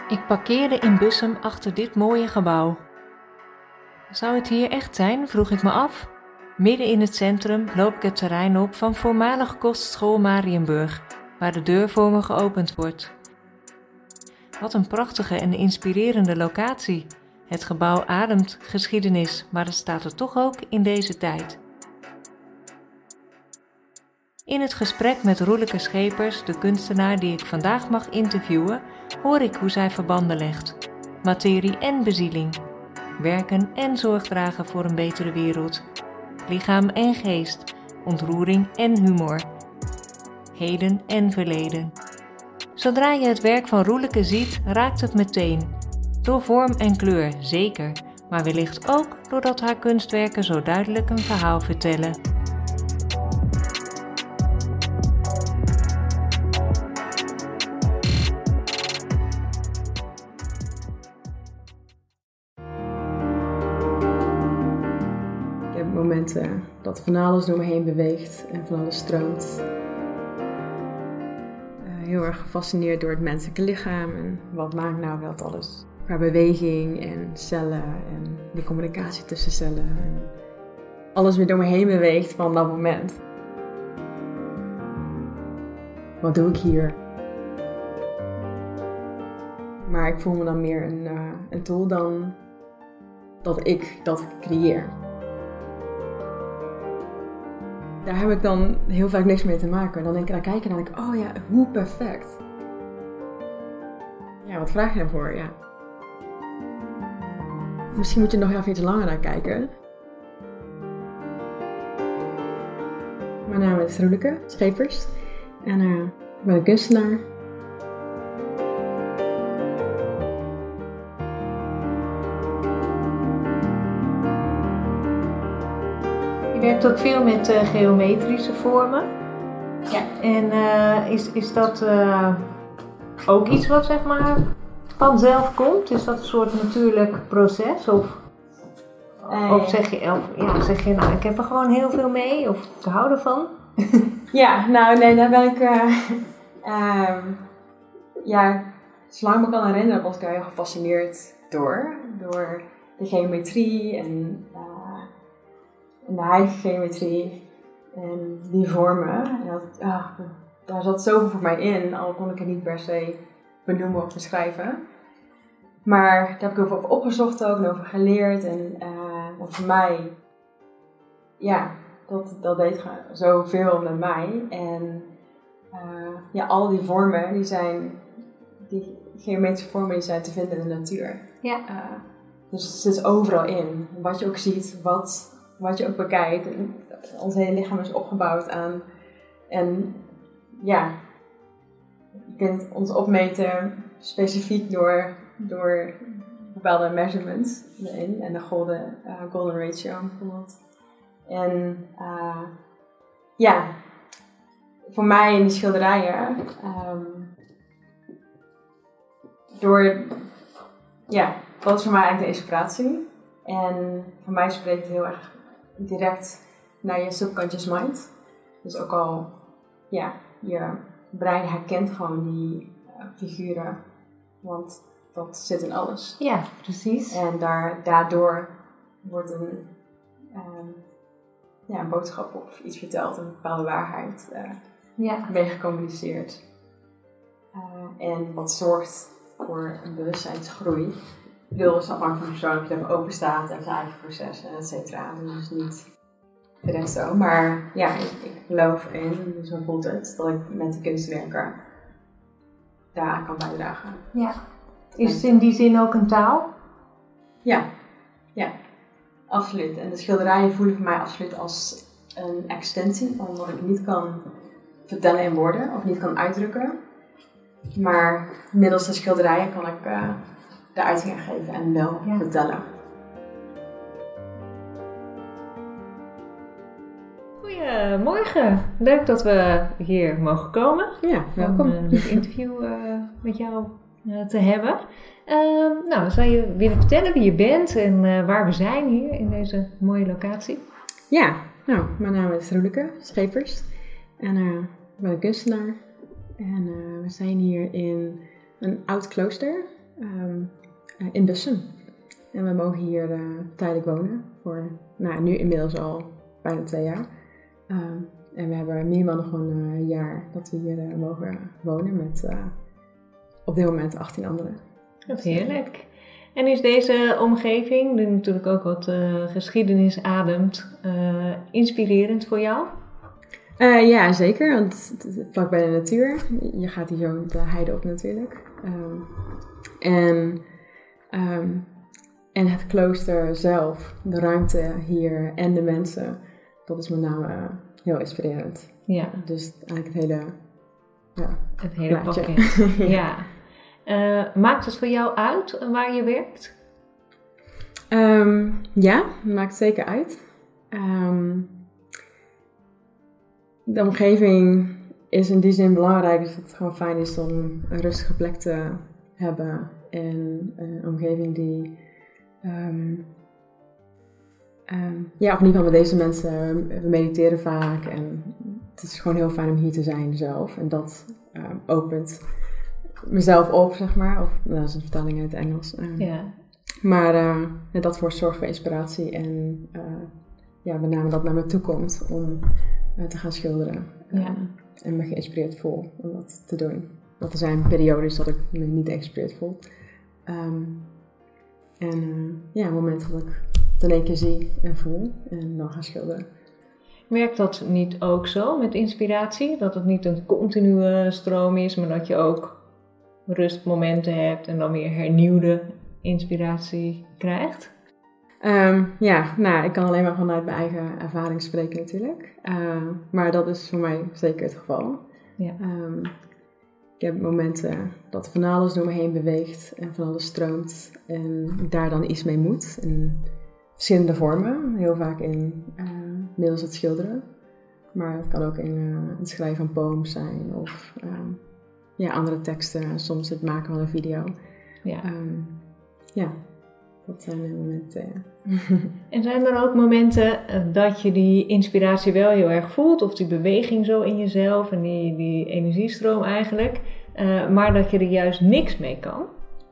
Ik parkeerde in Bussum achter dit mooie gebouw. Zou het hier echt zijn, vroeg ik me af. Midden in het centrum loop ik het terrein op van voormalig kostschool Mariënburg, waar de deur voor me geopend wordt. Wat een prachtige en inspirerende locatie. Het gebouw ademt geschiedenis, maar het staat er toch ook in deze tijd. In het gesprek met Roeleke Schepers, de kunstenaar die ik vandaag mag interviewen, hoor ik hoe zij verbanden legt. Materie en bezieling. Werken en zorg dragen voor een betere wereld. Lichaam en geest. Ontroering en humor. Heden en verleden. Zodra je het werk van Roeleke ziet, raakt het meteen. Door vorm en kleur, zeker. Maar wellicht ook doordat haar kunstwerken zo duidelijk een verhaal vertellen. Ik heb momenten dat van alles door me heen beweegt en van alles stroomt. Heel erg gefascineerd door het menselijke lichaam en wat maakt nou wel alles. Qua beweging en cellen en die communicatie tussen cellen. En alles weer door me heen beweegt van dat moment. Wat doe ik hier? Maar ik voel me dan meer een tool dan dat ik dat creëer. Daar heb ik dan heel vaak niks mee te maken. Dan kijk ik en dan denk ik, oh ja, hoe perfect. Ja, wat vraag je daarvoor? Ja. Misschien moet je er nog even iets langer naar kijken. Mijn naam is Roeleke Schepers en ik ben een kunstenaar. Je werkt ook veel met geometrische vormen. Ja. En is dat ook iets wat zeg maar vanzelf komt? Is dat een soort natuurlijk proces? Of zeg je nou ik heb er gewoon heel veel mee of ik hou ervan? Ja, nou nee, daar ben ik zolang ik me kan herinneren was ik daar heel gefascineerd door de geometrie en de heilige geometrie en die vormen. En daar zat zoveel voor mij in, al kon ik het niet per se benoemen of beschrijven. Maar daar heb ik heel veel over opgezocht ook en over geleerd. En want voor mij, ja, dat deed zoveel met mij. En al die vormen, die geometrische vormen, die zijn te vinden in de natuur. Ja. Dus het zit overal in. Wat je ook ziet, wat je ook bekijkt. Ons hele lichaam is opgebouwd aan. En ja, je kunt ons opmeten specifiek door bepaalde measurements erin. En de golden ratio bijvoorbeeld. En voor mij in die schilderijen, dat is voor mij eigenlijk de inspiratie. En voor mij spreekt het heel erg direct naar je subconscious mind. Dus ook al, je brein herkent gewoon die figuren, want dat zit in alles. Ja, precies. En daardoor wordt een boodschap of iets verteld, een bepaalde waarheid mee gecommuniceerd. En wat zorgt voor een bewustzijnsgroei. Ik bedoel, het is afhankelijk van de persoon of je er open staat en zijn eigen proces, et cetera. Dus niet direct zo. Maar ja, ik geloof in, dus zo voelt het, dat ik met de kunstwerken daaraan kan bijdragen. Ja. Is het in die zin ook een taal? Ja, absoluut. En de schilderijen voelen voor mij absoluut als een extensie van wat ik niet kan vertellen in woorden of niet kan uitdrukken. Maar middels de schilderijen kan ik de uiting aan geven en wel vertellen. Goedemorgen, leuk dat we hier mogen komen. Ja, welkom. Om dit interview met jou te hebben. Zou je willen vertellen wie je bent en waar we zijn hier in deze mooie locatie? Ja, mijn naam is Roeleke Schepers en ik ben een kunstenaar. En we zijn hier in een oud klooster in Bussum. En we mogen hier tijdelijk wonen voor nu inmiddels al bijna 2 jaar. En we hebben minimaal nog een jaar dat we hier mogen wonen met op dit moment 18 anderen. Dat is heerlijk. En is deze omgeving, die natuurlijk ook wat geschiedenis ademt, inspirerend voor jou? Ja, zeker. Want het is vlak bij de natuur. Je gaat hier zo de heide op natuurlijk. En het klooster zelf, de ruimte hier en de mensen, dat is met name heel inspirerend. Ja. Dus eigenlijk het hele pakket. Ja. Maakt het voor jou uit waar je werkt? Ja, het maakt zeker uit. De omgeving is in die zin belangrijk, dus dat het gewoon fijn is om een rustige plek te hebben. En een omgeving die, of in ieder geval met deze mensen, we mediteren vaak. En het is gewoon heel fijn om hier te zijn zelf. En dat opent mezelf op, zeg maar. Of, dat is een vertaling uit het Engels. Maar dat zorgt voor inspiratie en met name dat naar me toe komt om te gaan schilderen. En me geïnspireerd voel om dat te doen. Want er zijn periodes dat ik me niet geïnspireerd voel. Momenten dat ik het in één keer zie en voel en dan ga schilderen. Werkt dat niet ook zo met inspiratie? Dat het niet een continue stroom is, maar dat je ook rustmomenten hebt en dan weer hernieuwde inspiratie krijgt? Ik kan alleen maar vanuit mijn eigen ervaring spreken natuurlijk. Maar dat is voor mij zeker het geval. Ja. Ik heb momenten dat van alles door me heen beweegt en van alles stroomt. En ik daar dan iets mee moet. In verschillende vormen. Heel vaak middels het schilderen. Maar het kan ook in het schrijven van poems zijn. Of andere teksten. Soms het maken van een video. Ja. Dat zijn de momenten, En zijn er ook momenten dat je die inspiratie wel heel erg voelt, of die beweging zo in jezelf en die energiestroom eigenlijk, maar dat je er juist niks mee kan?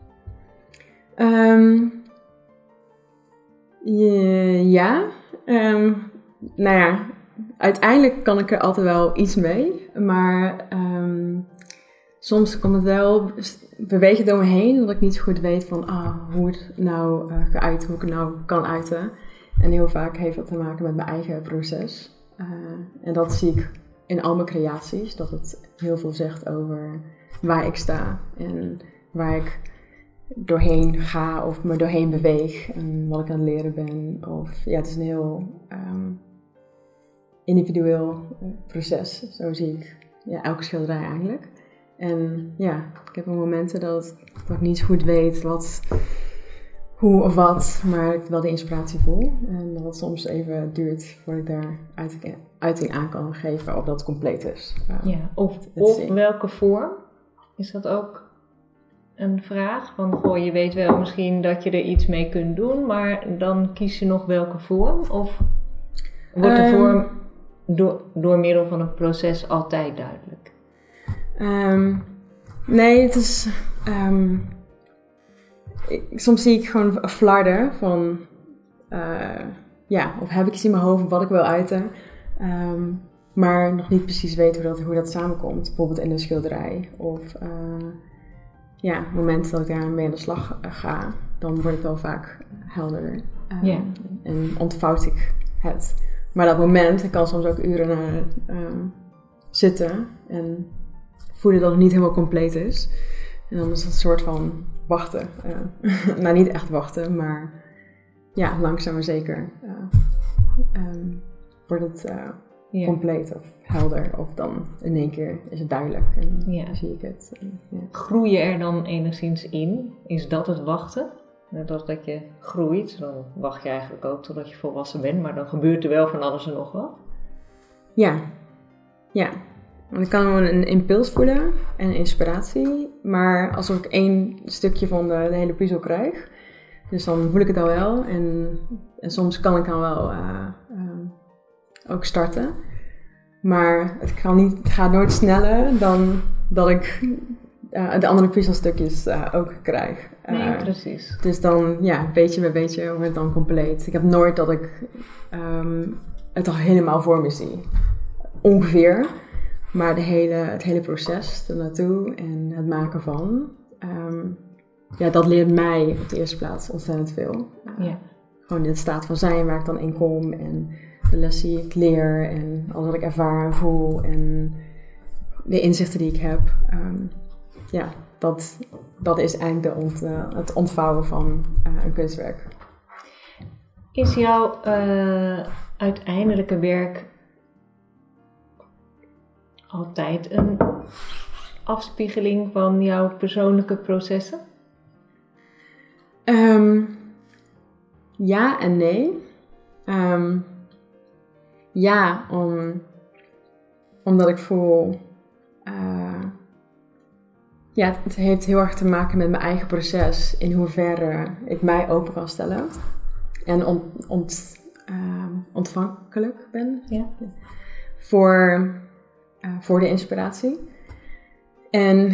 Uiteindelijk kan ik er altijd wel iets mee, maar soms komt het wel bewegen door me heen, dat ik niet zo goed weet van hoe het nou geuit, hoe ik het nou kan uiten. En heel vaak heeft dat te maken met mijn eigen proces. En dat zie ik in al mijn creaties, dat het heel veel zegt over waar ik sta en waar ik doorheen ga of me doorheen beweeg en wat ik aan het leren ben. Het is een heel individueel proces, zo zie ik elke schilderij eigenlijk. En ik heb momenten dat ik niet goed weet hoe of wat, maar ik wel de inspiratie voel. En dat het soms even duurt voordat ik daar uiting aan kan geven of dat het compleet is. Of welke vorm? Is dat ook een vraag? Van, je weet wel misschien dat je er iets mee kunt doen, maar dan kies je nog welke vorm? Of wordt de vorm door middel van een proces altijd duidelijk? Nee, het is... soms zie ik gewoon flarden van... of heb ik iets in mijn hoofd wat ik wil uiten. Maar nog niet precies weet hoe dat samenkomt. Bijvoorbeeld in een schilderij. Of momenten dat ik daar mee aan de slag ga. Dan wordt het wel vaak helder. En ontvouwt ik het. Maar dat moment, ik kan soms ook uren naar zitten. En voelen dat het niet helemaal compleet is. En dan is het een soort van wachten. Niet echt wachten, maar langzaam maar zeker wordt het compleet of helder. Of dan in één keer is het duidelijk en zie ik het. Groei je er dan enigszins in? Is dat het wachten? Net als dat je groeit, dan wacht je eigenlijk ook totdat je volwassen bent. Maar dan gebeurt er wel van alles en nog wat. Ja. Want ik kan gewoon een impuls voelen en inspiratie, maar alsof ik 1 stukje van de hele puzzel krijg. Dus dan voel ik het al wel en soms kan ik dan wel ook starten. Maar het gaat nooit sneller dan dat ik de andere puzzelstukjes ook krijg. Nee, precies. Dus dan, beetje bij beetje wordt het dan compleet. Ik heb nooit dat ik het al helemaal voor me zie. Ongeveer. Maar het hele proces ernaartoe en het maken van... dat leert mij op de eerste plaats ontzettend veel. Gewoon in het staat van zijn waar ik dan in kom. En de les die ik leer. En alles wat ik ervaar en voel. En de inzichten die ik heb. Dat is eigenlijk het ontvouwen van een kunstwerk. Is jouw uiteindelijke werk altijd een afspiegeling van jouw persoonlijke processen? Ja en nee. Omdat ik voel... het heeft heel erg te maken met mijn eigen proces. In hoeverre ik mij open kan stellen. En ontvankelijk ben. Ja. Voor de inspiratie. En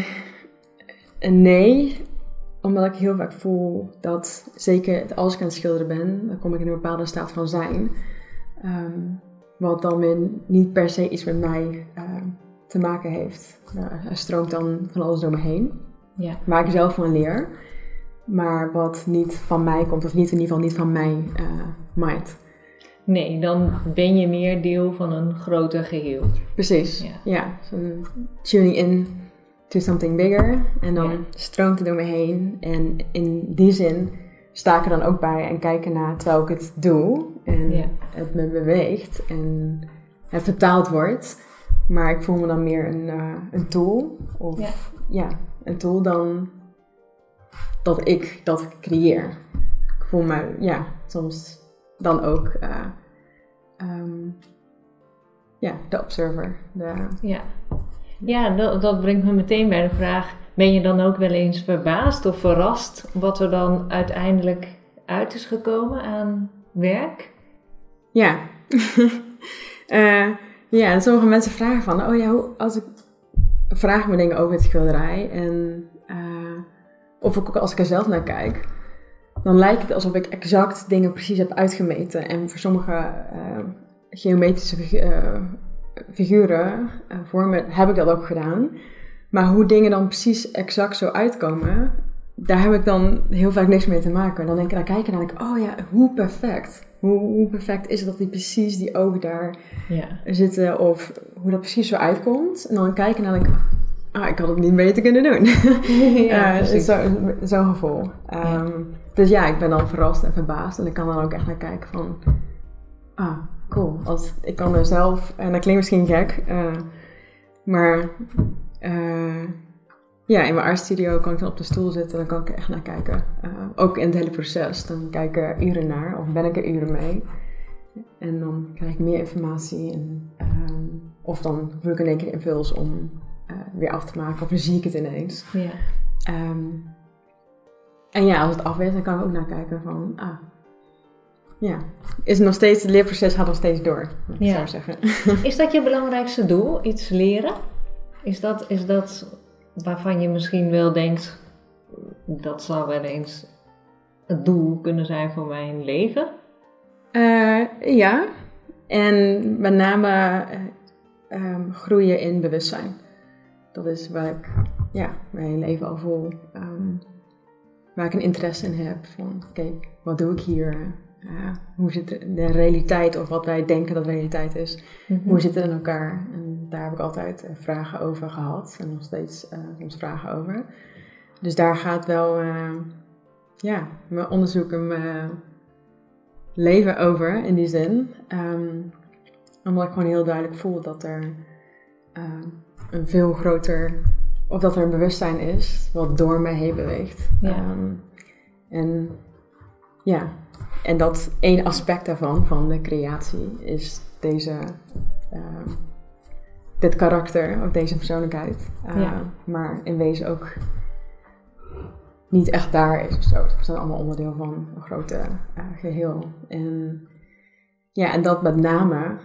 nee, omdat ik heel vaak voel dat, zeker als ik aan het schilderen ben, dan kom ik in een bepaalde staat van zijn. Wat dan weer niet per se iets met mij te maken heeft. Er stroomt dan van alles door me heen. Ja. Waar ik zelf van leer. Maar wat niet van mij komt, of in ieder geval niet van mijn mind. Nee, dan ben je meer deel van een groter geheel. Precies, ja. Tuning in to something bigger. En dan stroomt het door me heen. En in die zin sta ik er dan ook bij en kijk ernaar terwijl ik het doe. En het me beweegt en het vertaald wordt. Maar ik voel me dan meer een tool. Of een tool dan dat ik dat creëer. Ik voel me, soms dan ook... de observer. Dat brengt me meteen bij de vraag... Ben je dan ook wel eens verbaasd of verrast... wat er dan uiteindelijk uit is gekomen aan werk? Ja. En sommige mensen vragen van... vragen me dingen over het schilderij. En, of ook als ik er zelf naar kijk... Dan lijkt het alsof ik exact dingen precies heb uitgemeten. En voor sommige geometrische figuren, vormen, heb ik dat ook gedaan. Maar hoe dingen dan precies exact zo uitkomen, daar heb ik dan heel vaak niks mee te maken. Dan denk ik hoe perfect. Hoe perfect is het dat precies die ogen daar zitten. Of hoe dat precies zo uitkomt. En dan kijken en dan denk ik... ik had het niet beter kunnen doen. Zo'n gevoel. Dus ik ben dan verrast en verbaasd. En ik kan dan ook echt naar kijken van... cool. Ik kan er zelf... En dat klinkt misschien gek. Maar... in mijn artstudio kan ik dan op de stoel zitten. En dan kan ik er echt naar kijken. Ook in het hele proces. Dan kijk ik er uren naar. Of ben ik er uren mee. En dan krijg ik meer informatie. En, of dan voel ik in één keer impuls om... weer af te maken, of dan zie ik het ineens. Ja. Als het af is, dan kan ik ook naar kijken van, is het nog steeds, het leerproces gaat nog steeds door, zou ik zeggen. Is dat je belangrijkste doel, iets leren? Is dat waarvan je misschien wel denkt, dat zou wel eens het doel kunnen zijn voor mijn leven? En met name groeien in bewustzijn. Dat is waar ik mijn leven al voel. Waar ik een interesse in heb. Van, kijk, wat doe ik hier? Hoe zit de realiteit, of wat wij denken dat realiteit is. Mm-hmm. Hoe zit het in elkaar? En daar heb ik altijd vragen over gehad. En nog steeds soms vragen over. Dus daar gaat wel mijn onderzoek en mijn leven over, in die zin. Omdat ik gewoon heel duidelijk voel dat er... een veel groter, of dat er een bewustzijn is wat door mij heen beweegt. En dat één aspect daarvan, van de creatie, is dit karakter, of deze persoonlijkheid. Maar in wezen ook niet echt daar is of zo. We zijn allemaal onderdeel van een grote geheel. En dat met name,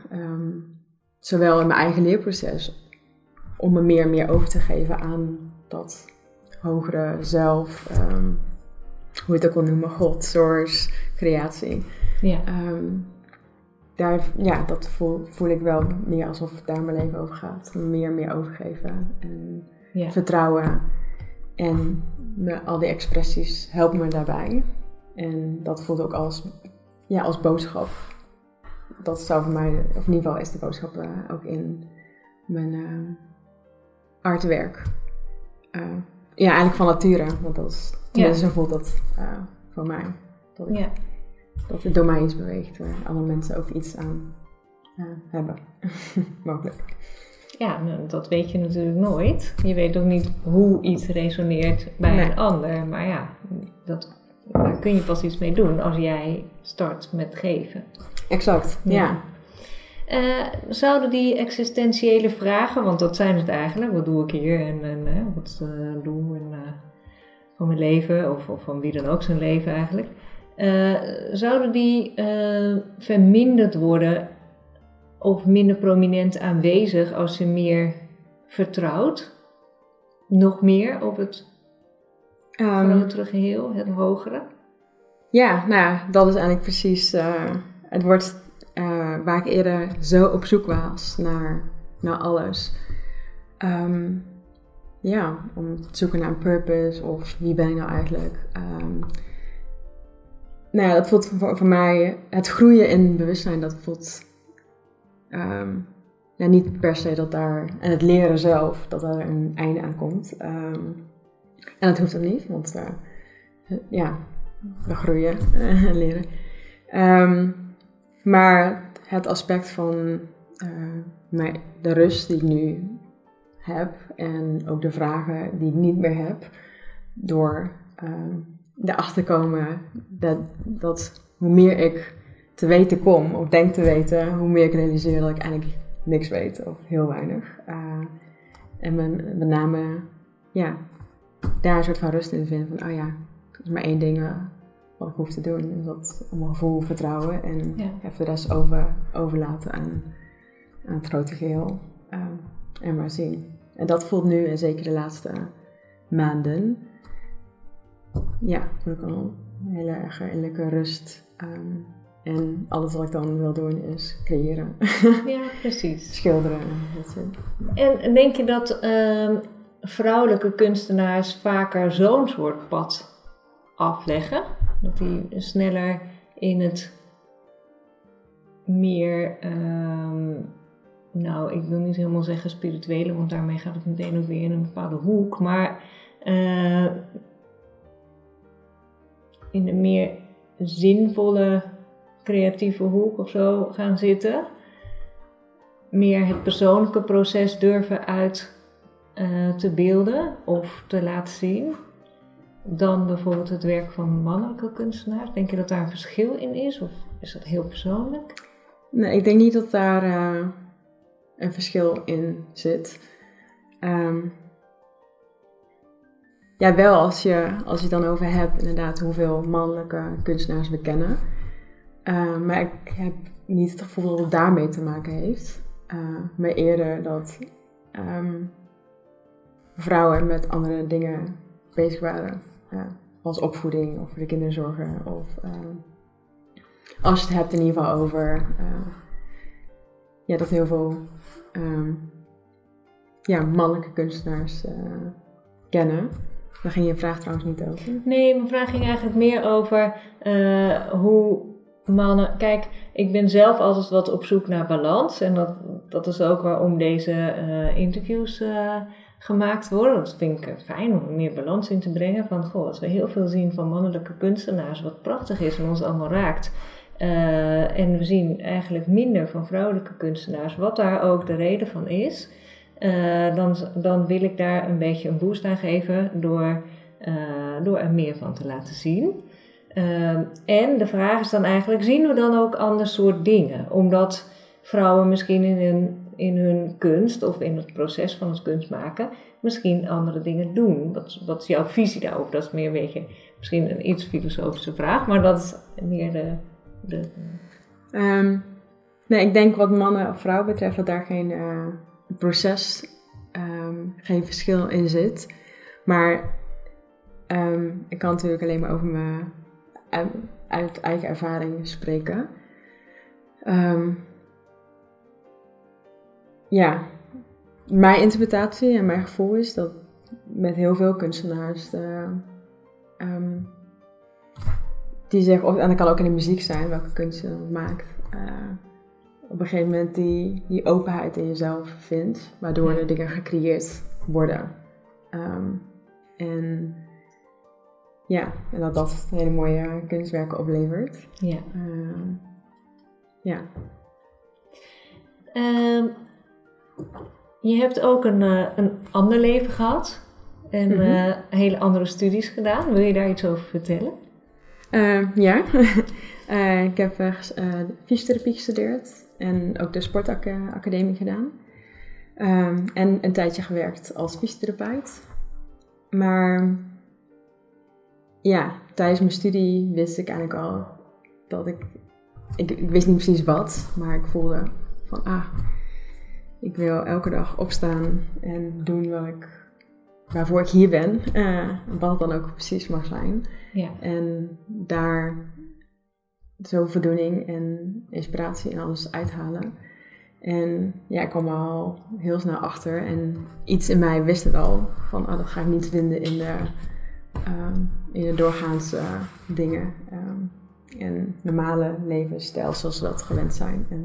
zowel in mijn eigen leerproces, om me meer en meer over te geven aan dat hogere zelf, hoe je het ook wil noemen, God, source, creatie. Ja. Dat voel ik wel meer alsof het daar mijn leven over gaat. Meer overgeven en vertrouwen. En al die expressies helpen me daarbij. En dat voelt ook als boodschap. Dat zou voor mij, of in ieder geval is de boodschap ook in mijn artwerk. Eigenlijk van nature. Want zo voelt dat voor mij. Dat het door mij iets beweegt. Waar andere mensen ook iets aan hebben. Mogelijk. Ja, dat weet je natuurlijk nooit. Je weet ook niet hoe iets resoneert bij een ander. Maar ja, daar kun je pas iets mee doen als jij start met geven. Exact, ja. Zouden die existentiële vragen, want dat zijn het eigenlijk. Wat doe ik hier en wat doe ik van mijn leven of van wie dan ook zijn leven eigenlijk. Zouden die verminderd worden of minder prominent aanwezig als je meer vertrouwt? Nog meer op het grotere geheel, het hogere? Ja, dat is eigenlijk precies het woord waar ik eerder zo op zoek was naar alles. Om te zoeken naar een purpose of wie ben ik nou eigenlijk. Dat voelt voor mij, het groeien in bewustzijn, dat voelt niet per se dat daar, en het leren zelf, dat daar een einde aan komt. En dat hoeft ook niet, want we groeien en leren. Maar het aspect van de rust die ik nu heb en ook de vragen die ik niet meer heb, door erachter komen dat hoe meer ik te weten kom, of denk te weten, hoe meer ik realiseer dat ik eigenlijk niks weet, of heel weinig. En met name, daar een soort van rust in vinden van, er is maar één ding wat ik hoef te doen. En dat om een gevoel vertrouwen en even de rest overlaten aan het grote geheel. En maar zien. En dat voelt nu, en zeker de laatste maanden, voel ik al een hele erg innerlijke rust. En alles wat ik dan wil doen is creëren. Ja, precies. Schilderen. En denk je dat vrouwelijke kunstenaars vaker zo'n soort pad afleggen? Dat die sneller in het meer, ik wil niet helemaal zeggen spirituele, want daarmee gaat het meteen ook weer in een bepaalde hoek. Maar in een meer zinvolle, creatieve hoek of zo gaan zitten. Meer het persoonlijke proces durven uit te beelden of te laten zien. Dan bijvoorbeeld het werk van mannelijke kunstenaars. Denk je dat daar een verschil in is? Of is dat heel persoonlijk? Nee, ik denk niet dat daar een verschil in zit. Wel als je het dan over hebt, inderdaad, hoeveel mannelijke kunstenaars we kennen. Maar ik heb niet het gevoel dat het daarmee te maken heeft. Maar eerder dat vrouwen met andere dingen bezig waren. Als opvoeding of voor de kinderen zorgen. Of als je het hebt in ieder geval over dat heel veel mannelijke kunstenaars kennen. Daar ging je vraag trouwens niet over. Nee, mijn vraag ging eigenlijk meer over hoe mannen... Kijk, ik ben zelf altijd wat op zoek naar balans. En dat is ook waarom deze interviews gemaakt worden. Dat vind ik fijn om meer balans in te brengen. Van, als we heel veel zien van mannelijke kunstenaars, wat prachtig is en ons allemaal raakt. En we zien eigenlijk minder van vrouwelijke kunstenaars, wat daar ook de reden van is. Dan wil ik daar een beetje een boost aan geven door er meer van te laten zien. En de vraag is dan eigenlijk, zien we dan ook ander soort dingen? Omdat vrouwen misschien in hun kunst of in het proces van het kunstmaken misschien andere dingen doen. Wat is jouw visie daarop? Dat is meer een beetje misschien een iets filosofische vraag, maar dat is meer Nee, ik denk wat mannen of vrouwen betreft dat daar geen proces, geen verschil in zit. Maar Ik kan natuurlijk alleen maar over me uit eigen ervaring spreken. Mijn interpretatie en mijn gevoel is dat met heel veel kunstenaars die zeggen, en dat kan ook in de muziek zijn, welke kunst je dan maakt, op een gegeven moment die openheid in jezelf vindt, waardoor er dingen gecreëerd worden. En dat hele mooie kunstwerken oplevert. Ja. Je hebt ook een ander leven gehad en hele andere studies gedaan. Wil je daar iets over vertellen? Ja, ik heb fysiotherapie gestudeerd en ook de sportacademie gedaan. En een tijdje gewerkt als fysiotherapeut. Maar tijdens mijn studie wist ik eigenlijk al dat ik wist niet precies wat, maar ik voelde van ik wil elke dag opstaan en doen waarvoor ik hier ben, wat het dan ook precies mag zijn. Ja. En daar zo voldoening en inspiratie en alles uithalen. En ik kwam er al heel snel achter en iets in mij wist het al van dat ga ik niet vinden in de doorgaanse dingen en normale levensstijl zoals we dat gewend zijn en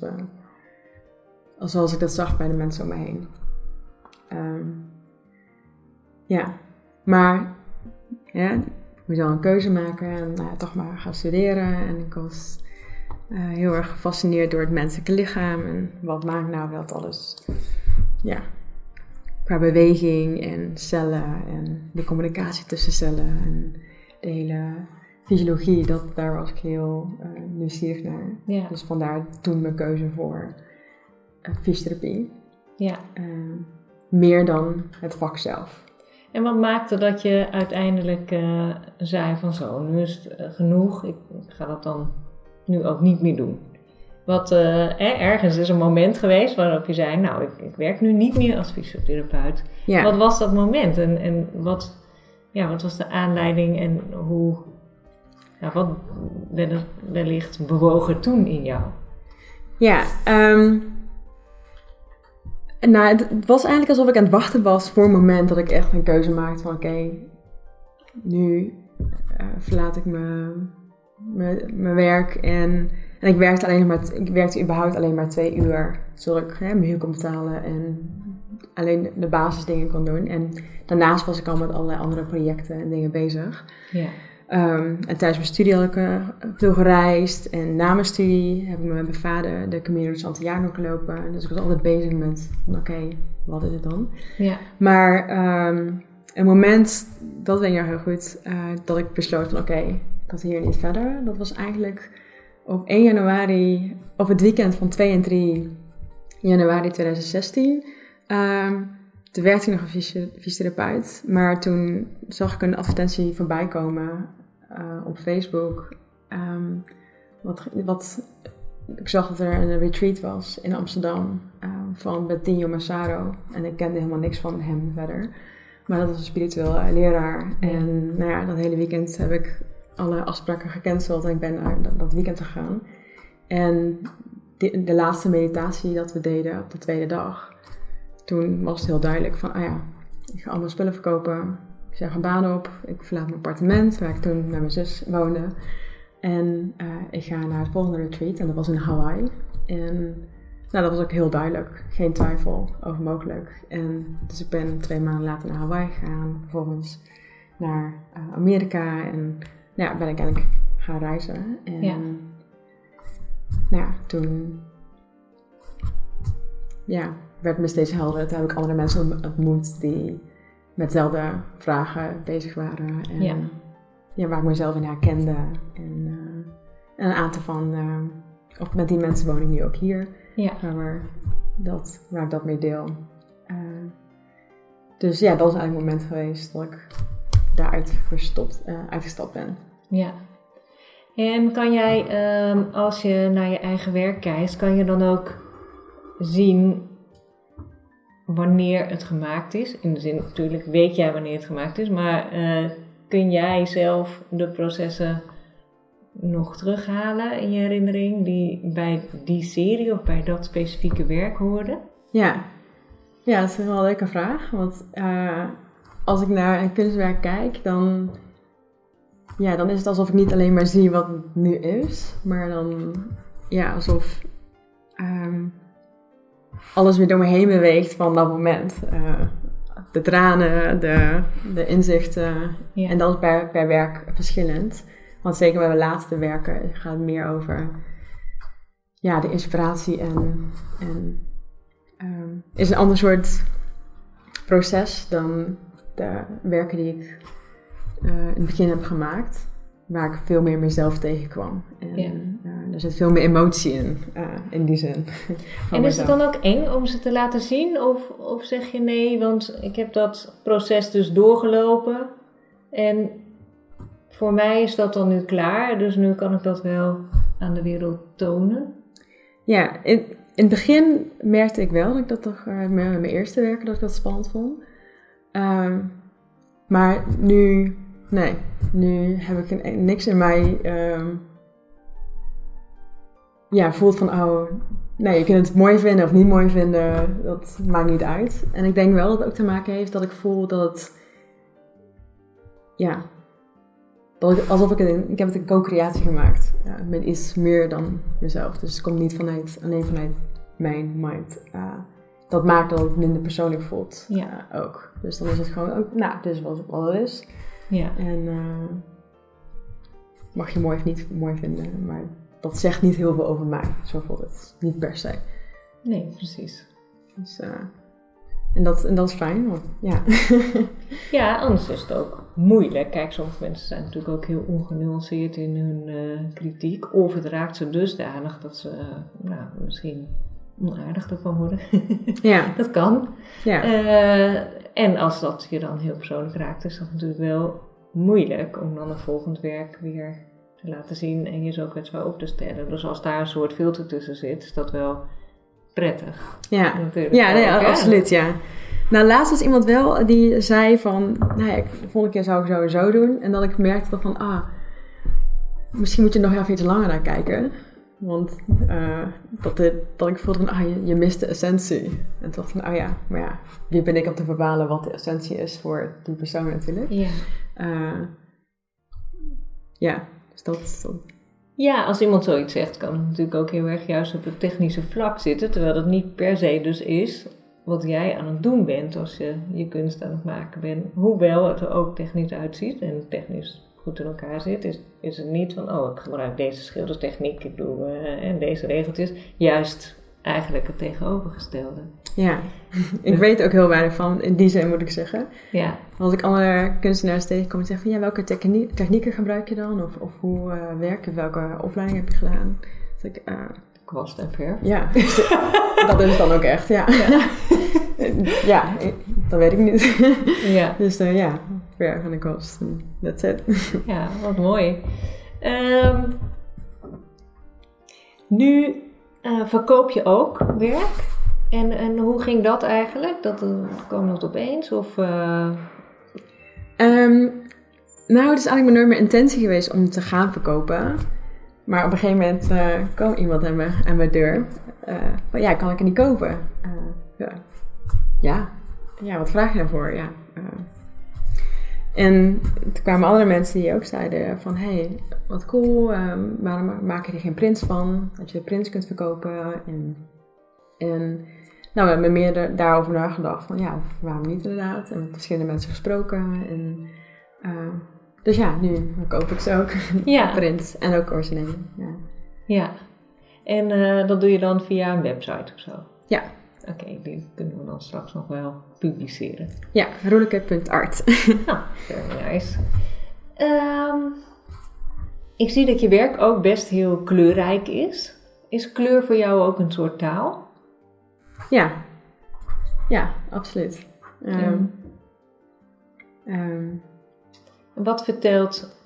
zoals ik dat zag bij de mensen om me heen. Maar ik moest al een keuze maken en toch maar gaan studeren. En ik was heel erg gefascineerd door het menselijke lichaam en wat maakt nou dat alles, qua beweging en cellen en de communicatie tussen cellen en de hele fysiologie, daar was ik heel nieuwsgierig naar. Ja. Dus vandaar toen mijn keuze voor fysiotherapie. Ja. Meer dan het vak zelf. En wat maakte dat je uiteindelijk zei van zo, nu is het genoeg, ik ga dat dan nu ook niet meer doen? Ergens is een moment geweest waarop je zei, nou, ik werk nu niet meer als fysiotherapeut. Ja. Wat was dat moment en wat was de aanleiding en wat werd er wellicht bewogen toen in jou? Ja, het was eigenlijk alsof ik aan het wachten was voor een moment dat ik echt een keuze maakte van oké, nu verlaat ik mijn werk en ik werkte überhaupt alleen maar 2 uur, zodat ik mijn huur kon betalen en alleen de basisdingen kon doen. En daarnaast was ik al met allerlei andere projecten en dingen bezig. Ja. En tijdens mijn studie had ik veel gereisd. En na mijn studie heb ik met mijn vader de Camino de Santiago gelopen. Dus ik was altijd bezig met, oké, wat is het dan? Ja. Maar een moment, dat weet ik nog heel goed, dat ik besloot van oké, ik had hier niet verder. Dat was eigenlijk op 1 januari, op het weekend van 2 en 3 januari 2016. Toen werkte ik nog een fysiotherapeut, maar toen zag ik een advertentie voorbij komen op Facebook. Ik zag dat er een retreat was in Amsterdam van Bettinho Massaro. En ik kende helemaal niks van hem verder. Maar dat was een spiritueel leraar. En dat hele weekend heb ik alle afspraken gecanceld en ik ben naar dat weekend gegaan. En de laatste meditatie dat we deden op de tweede dag, toen was het heel duidelijk van, ik ga allemaal spullen verkopen. Ik zeg een baan op. Ik verlaat mijn appartement, waar ik toen met mijn zus woonde. En ik ga naar het volgende retreat. En dat was in Hawaii. En dat was ook heel duidelijk. Geen twijfel over mogelijk. En dus ik ben 2 maanden later naar Hawaii gegaan. Vervolgens naar Amerika. En ben ik eigenlijk gaan reizen. En toen werd me steeds helder. Toen heb ik andere mensen ontmoet die met dezelfde vragen bezig waren. En waar ik mezelf in herkende. En een aantal van, of met die mensen woon ik nu ook hier. Ja. Waar ik dat mee deel. Dus dat was eigenlijk een moment geweest dat ik daaruit uitgestapt ben. Ja. En kan jij, als je naar je eigen werk kijkt, kan je dan ook zien wanneer het gemaakt is? In de zin, natuurlijk weet jij wanneer het gemaakt is, maar kun jij zelf de processen nog terughalen in je herinnering die bij die serie of bij dat specifieke werk hoorden? Ja, dat is wel een leuke vraag. Want als ik naar een kunstwerk kijk, dan is het alsof ik niet alleen maar zie wat het nu is. Maar dan, alsof alles weer door me heen beweegt van dat moment. De tranen, de inzichten. Ja. En dat is per werk verschillend. Want zeker bij mijn laatste werken gaat het meer over de inspiratie en is een ander soort proces dan de werken die ik in het begin heb gemaakt. Waar ik veel meer mezelf tegenkwam. En er zit veel meer emotie in die zin. En is het dan ook eng om ze te laten zien? Of zeg je nee, want ik heb dat proces dus doorgelopen. En voor mij is dat dan nu klaar. Dus nu kan ik dat wel aan de wereld tonen. Ja, in het begin merkte ik wel dat ik dat toch met mijn eerste werken dat ik dat spannend vond. Maar nu... Nee, nu heb ik niks in mij voelt van, je kunt het mooi vinden of niet mooi vinden, dat maakt niet uit. En ik denk wel dat het ook te maken heeft dat ik voel dat het, alsof ik heb het een co-creatie gemaakt. Met iets meer dan mezelf. Dus het komt niet alleen vanuit mijn mind. Dat maakt dat het minder persoonlijk voelt ook. Dus dan is het gewoon, dit is wat het is. Ja. En mag je mooi of niet mooi vinden, maar dat zegt niet heel veel over mij. Zo voelt het niet per se. Nee, precies. Dus, en dat is fijn, want Ja, anders is het ook moeilijk. Kijk, sommige mensen zijn natuurlijk ook heel ongenuanceerd in hun kritiek. Of het raakt ze dusdanig dat ze misschien onaardig ervan worden. Ja. Dat kan. Ja. En als dat je dan heel persoonlijk raakt, is dat natuurlijk wel moeilijk om dan een volgend werk weer te laten zien en je zo kwetsbaar op te stellen. Dus als daar een soort filter tussen zit, is dat wel prettig. Ja, absoluut, ja. Nou, laatst was iemand wel die zei van, de volgende keer zou ik sowieso doen. En dat ik merkte van, misschien moet je nog even iets langer naar kijken. Want dat ik voelde van, je mist de essentie. En toen dacht ik van, maar wie ben ik om te bepalen wat de essentie is voor die persoon natuurlijk. Ja. Dus dat is dan... Ja, als iemand zoiets zegt, kan het natuurlijk ook heel erg juist op het technische vlak zitten. Terwijl dat niet per se dus is wat jij aan het doen bent als je kunst aan het maken bent. Hoewel het er ook technisch uitziet en technisch goed in elkaar zit, is het niet van, ik gebruik deze schilderstechniek, ik doe en deze regeltjes. Juist eigenlijk het tegenovergestelde. Ja, ik weet ook heel weinig van, in die zin moet ik zeggen. Ja. Als ik andere kunstenaars tegenkom en zeg van, welke technieken gebruik je dan? Of hoe werk je, welke opleiding heb je gedaan? Dus ik, kwast en verf. Ja, dat is het dan ook echt, ja. Dat weet ik niet. Ja. Dus verf en de kwast, that's it. Ja, wat mooi. Nu verkoop je ook werk. En hoe ging dat eigenlijk? Kwam dat opeens? Of, het is eigenlijk maar nooit mijn intentie geweest om te gaan verkopen. Maar op een gegeven moment kwam iemand aan mijn deur. Van kan ik het niet kopen? Wat vraag je daarvoor? Ja. En toen kwamen andere mensen die ook zeiden van, wat cool, waarom maak je er geen prints van? Dat je prints kunt verkopen. En we hebben meer daarover nagedacht van, waarom niet inderdaad? En met verschillende mensen gesproken. En, dus nu koop ik ze ook. Prints en ook originele. Ja. En dat doe je dan via een website of zo? Ja. Oké, die kunnen we dan straks nog wel publiceren. Ja, roeleke.art. Very nice. Ik zie dat je werk ook best heel kleurrijk is. Is kleur voor jou ook een soort taal? Ja, absoluut. Wat vertelt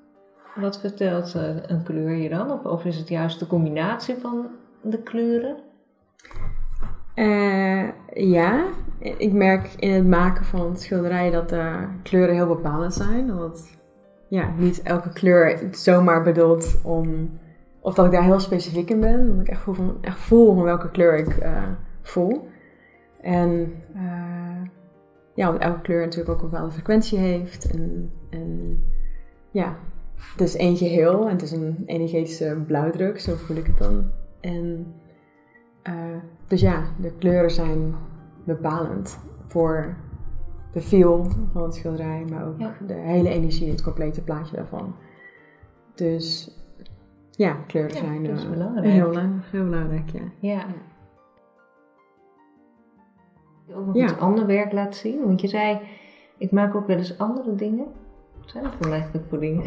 een kleur je dan? Of is het juist de combinatie van de kleuren? Ja, ik merk in het maken van schilderijen dat de kleuren heel bepalend zijn. Want niet elke kleur zomaar bedoelt om... Of dat ik daar heel specifiek in ben. Dat ik echt voel van welke kleur ik voel. En omdat elke kleur natuurlijk ook een bepaalde frequentie heeft. En het is één geheel en het is een energetische blauwdruk, zo voel ik het dan. En dus de kleuren zijn bepalend voor de feel van het schilderij, maar ook de hele energie, het complete plaatje daarvan. Dus kleuren zijn heel belangrijk, Ja. Je ook nog iets ander werk laten zien, want je zei, ik maak ook wel eens andere dingen. Wat zijn dat voor eigenlijk voor dingen?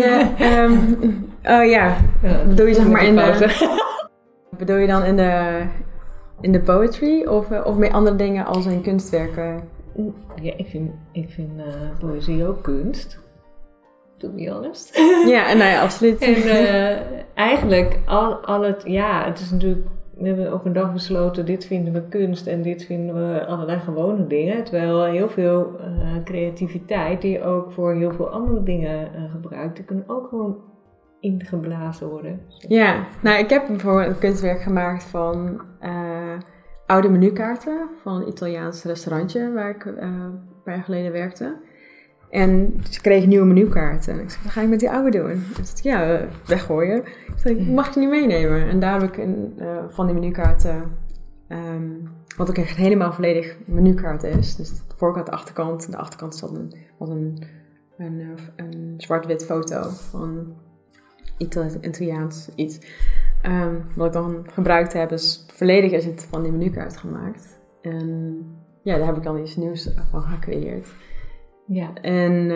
Bedoel je zeg maar in de... Bedoel je dan in de poetry of meer andere dingen als in kunstwerken? Ja, ik vind poëzie ook kunst. To be honest. Ja, absoluut. En eigenlijk het is natuurlijk, we hebben op een dag besloten, dit vinden we kunst en dit vinden we allerlei gewone dingen. Terwijl heel veel creativiteit die je ook voor heel veel andere dingen gebruikt, die kunnen ook gewoon ingeblazen worden. Ja, ik heb bijvoorbeeld een kunstwerk gemaakt van oude menukaarten van een Italiaans restaurantje waar ik een paar jaar geleden werkte. En ze kregen nieuwe menukaarten. En ik zei, wat ga ik met die oude doen? En ze zei, weggooien. Ik zei, mag ik die niet meenemen? En daar heb ik van die menukaarten, wat ook echt helemaal volledig menukaart is. Dus de voorkant, de achterkant. En de achterkant was een zwart-wit foto van Italiaans iets. Wat ik dan gebruikt heb, is volledig is het van die menukaart gemaakt. En daar heb ik dan iets nieuws van gecreëerd. Ja. En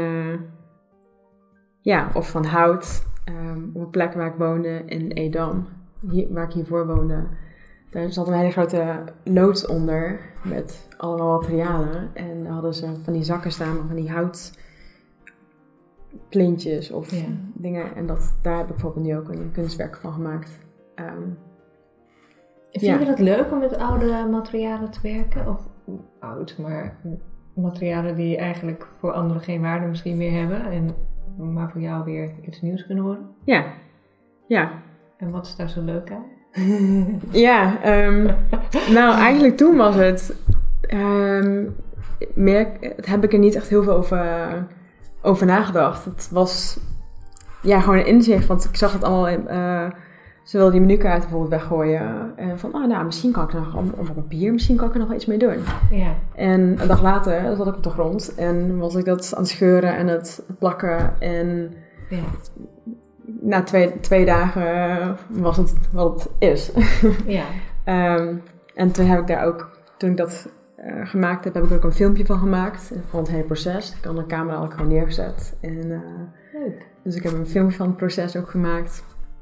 of van hout, op een plek waar ik woonde in Edam, waar ik hiervoor woonde. Daar zat een hele grote loods onder met allemaal materialen. En daar hadden ze van die zakken staan, van die houtplintjes of dingen. En daar heb ik bijvoorbeeld nu ook een kunstwerk van gemaakt. Vind je dat leuk om met oude materialen te werken? Of oud, maar materialen die eigenlijk voor anderen geen waarde misschien meer hebben, maar voor jou weer iets nieuws kunnen worden? Ja. En wat is daar zo leuk aan? Eigenlijk toen was het, heb ik er niet echt heel veel over nagedacht. Het was gewoon een inzicht, want ik zag het allemaal, ze wilden die menukaarten bijvoorbeeld weggooien. En van, misschien kan ik er nog op papier, misschien kan ik er nog iets mee doen. Ja. En een dag later zat ik op de grond en was ik dat aan het scheuren en het plakken. En na twee dagen was het wat het is. Ja. En toen heb ik daar ook, toen ik dat gemaakt heb ik ook een filmpje van gemaakt. Van het hele proces. Ik had een camera al gewoon neergezet. En, leuk. Dus ik heb een filmpje van het proces ook gemaakt.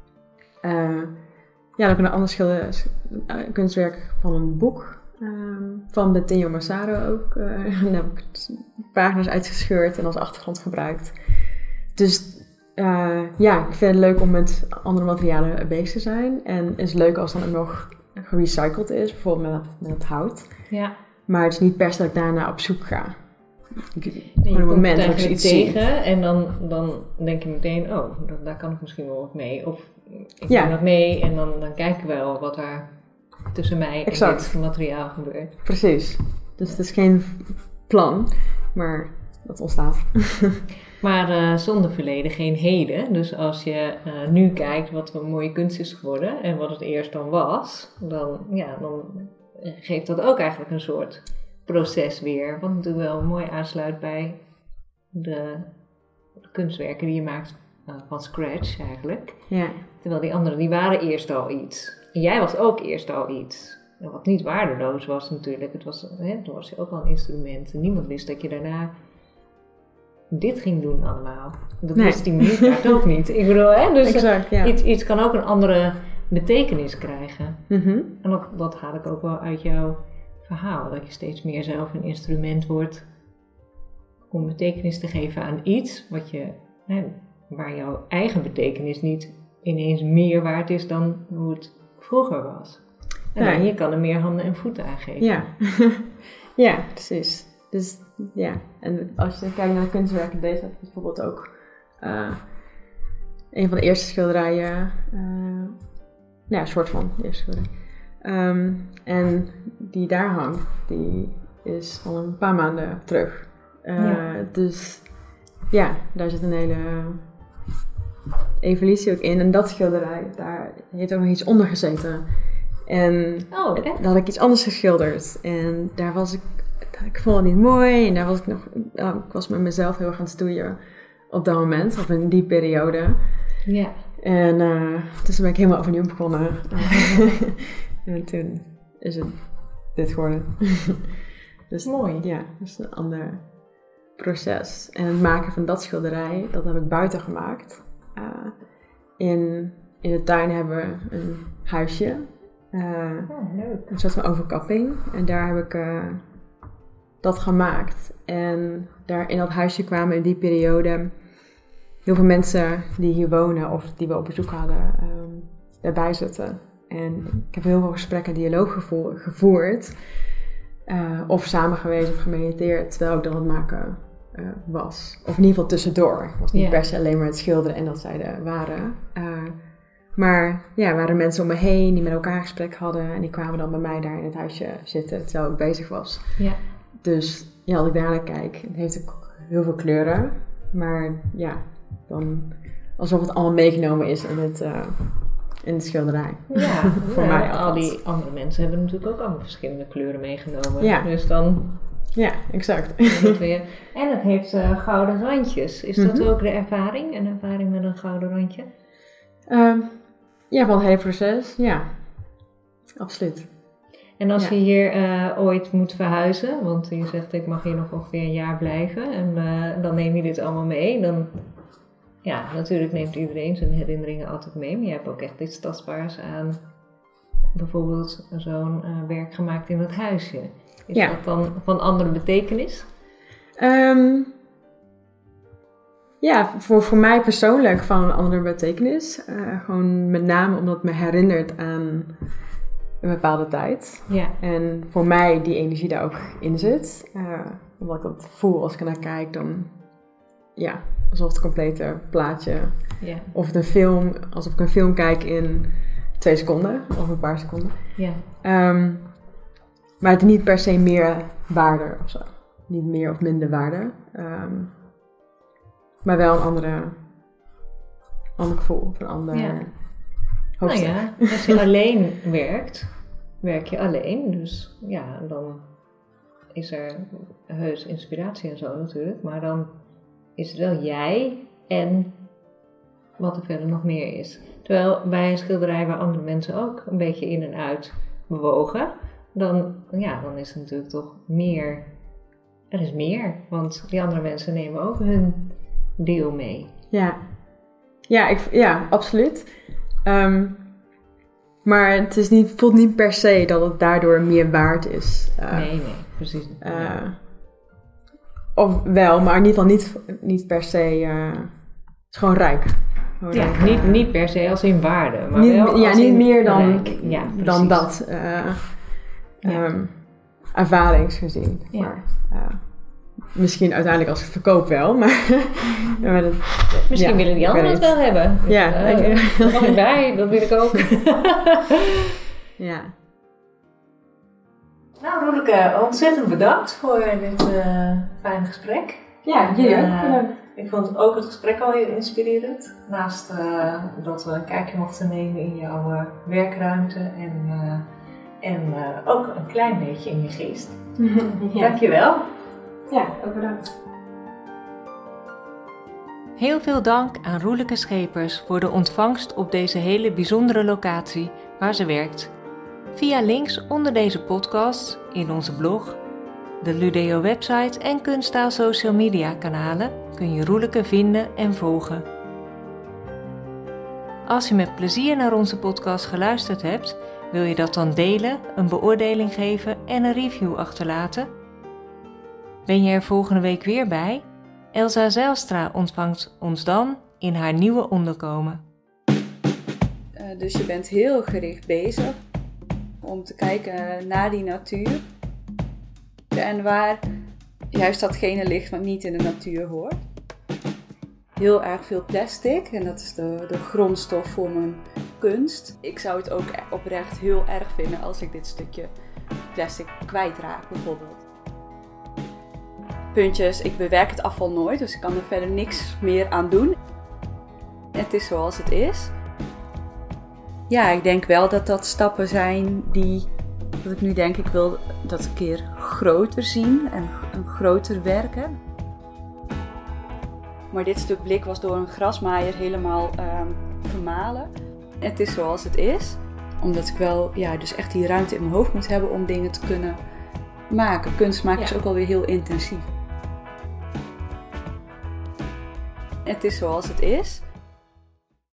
Dan heb ik een ander kunstwerk van een boek. Van Bettinho Massaro ook. En daar heb ik pagina's uitgescheurd en als achtergrond gebruikt. Dus ik vind het leuk om met andere materialen bezig te zijn. En het is leuk als dan ook nog gerecycled is. Bijvoorbeeld met het hout. Ja. Maar het is niet per se dat ik daarna op zoek ga. Je komt het eigenlijk tegen en dan denk je meteen, daar kan ik misschien wel wat mee. Of ik neem dat mee en dan kijken we wel wat daar tussen mij en dit materiaal gebeurt. Precies. Dus het is geen plan, maar dat ontstaat. Maar zonder verleden geen heden. Dus als je nu kijkt wat een mooie kunst is geworden en wat het eerst dan was, dan geeft dat ook eigenlijk een soort proces weer. Wat natuurlijk wel mooi aansluit bij de kunstwerken die je maakt van scratch eigenlijk. Ja. Terwijl die anderen, die waren eerst al iets. En jij was ook eerst al iets. En wat niet waardeloos was natuurlijk. Toen was je ook al een instrument. En niemand wist dat je daarna dit ging doen allemaal. Dat wist die menukaart ook niet. Ik bedoel, dus exact, iets kan ook een andere betekenis krijgen. Mm-hmm. En dat haal ik ook wel uit jouw verhaal. Dat je steeds meer zelf een instrument wordt om betekenis te geven aan iets waar jouw eigen betekenis niet ineens meer waard is dan hoe het vroeger was. En je kan er meer handen en voeten aan geven. Ja, ja, precies. Dus ja, en als je kijkt naar de kunstwerken, deze heb ik bijvoorbeeld ook een van de eerste schilderijen, een soort van de eerste schilderij. En die daar hangt, die is al een paar maanden terug. Dus ja, daar zit een hele evolutie ook in. En dat schilderij, daar heeft ook nog iets onder gezeten. En daar had ik iets anders geschilderd. En daar was ik vond het niet mooi. En daar was ik was met mezelf heel erg aan het stoeien op dat moment, of in die periode. Ja. En dus toen ben ik helemaal overnieuw begonnen. En toen is het dit geworden. Dus mooi. Ja, dat is een ander proces. En het maken van dat schilderij, dat heb ik buiten gemaakt. In de tuin hebben we een huisje. Leuk. Een soort van overkapping. En daar heb ik dat gemaakt. En daar in dat huisje kwamen in die periode heel veel mensen die hier wonen of die we op bezoek hadden, daarbij zitten. En ik heb heel veel gesprekken, dialoog gevoerd. Of samen geweest of gemediteerd, terwijl ik dan het maken was. Of in ieder geval tussendoor. Het was niet per se alleen maar het schilderen en dat zij er waren. Maar ja, er waren mensen om me heen die met elkaar gesprek hadden. En die kwamen dan bij mij daar in het huisje zitten, terwijl ik bezig was. Ja. Dus ja, als ik daar naar kijk, het heeft ook heel veel kleuren. Maar ja, dan alsof het allemaal meegenomen is in het schilderij. Ja, voor mij al die andere mensen hebben natuurlijk ook allemaal verschillende kleuren meegenomen. Ja. Dus dan... Ja, exact. En het heeft gouden randjes. Is dat ook de ervaring? Een ervaring met een gouden randje? Ja, van het hele proces. Ja, absoluut. En als je hier ooit moet verhuizen, want je zegt ik mag hier nog ongeveer een jaar blijven en dan neem je dit allemaal mee, dan ja, natuurlijk neemt iedereen zijn herinneringen altijd mee, maar je hebt ook echt iets tastbaars aan bijvoorbeeld zo'n werk gemaakt in het huisje. Is dat dan van andere betekenis? Ja, voor mij persoonlijk van een andere betekenis. Gewoon met name omdat het me herinnert aan een bepaalde tijd. Ja. En voor mij die energie daar ook in zit. Omdat ik dat voel als ik er naar kijk, dan ja, alsof het complete plaatje. Ja. Of het een film, alsof ik een film kijk in 2 seconden of een paar seconden. Ja. Maar het is niet per se meer waarde of zo. Niet meer of minder waarde. Maar wel een ander gevoel. Of een ander hoofdstuk. Nou ja, als je alleen werk je alleen. Dus ja, dan is er heus inspiratie en zo natuurlijk. Maar dan is het wel jij en wat er verder nog meer is. Terwijl bij een schilderij waar andere mensen ook een beetje in en uit bewogen, dan is het natuurlijk toch meer. Er is meer, want die andere mensen nemen ook hun deel mee. Ja, absoluut. Maar het is voelt niet per se dat het daardoor meer waard is. Nee, precies. Of wel, maar in ieder geval niet per se. Het is gewoon rijk. Niet per se als in waarde, maar niet, wel als niet in meer dan dat. Ervaringsgezien. Ja. Maar, misschien uiteindelijk als ik het verkoop wel, maar misschien willen die anderen het wel hebben. Dus, dat mag ik bij, dat wil ik ook. Ja. Nou, Roeleke, ontzettend bedankt voor dit fijne gesprek. Ja, jullie ook. Ik vond ook het gesprek al heel inspirerend. Naast dat we een kijkje mochten nemen in jouw werkruimte en ook een klein beetje in je geest. Dankjewel. Ja, ook bedankt. Heel veel dank aan Roeleke Schepers voor de ontvangst op deze hele bijzondere locatie waar ze werkt. Via links onder deze podcast, in onze blog, de Ludeo website en Kunsttaal social media kanalen kun je Roeleke vinden en volgen. Als je met plezier naar onze podcast geluisterd hebt, wil je dat dan delen, een beoordeling geven en een review achterlaten? Ben je er volgende week weer bij? Elsa Zijlstra ontvangt ons dan in haar nieuwe onderkomen. Dus je bent heel gericht bezig Om te kijken naar die natuur. En waar juist datgene ligt wat niet in de natuur hoort. Heel erg veel plastic en dat is de grondstof voor mijn kunst. Ik zou het ook oprecht heel erg vinden als ik dit stukje plastic kwijtraak bijvoorbeeld. Puntjes, ik bewerk het afval nooit, dus ik kan er verder niks meer aan doen. Het is zoals het is. Ja, ik denk wel dat dat stappen zijn dat ik nu denk, ik wil dat een keer groter zien en een groter werken. Maar dit stuk blik was door een grasmaaier helemaal vermalen. Het is zoals het is. Omdat ik wel dus echt die ruimte in mijn hoofd moet hebben om dingen te kunnen maken. Kunst maken is ook alweer heel intensief. Het is zoals het is.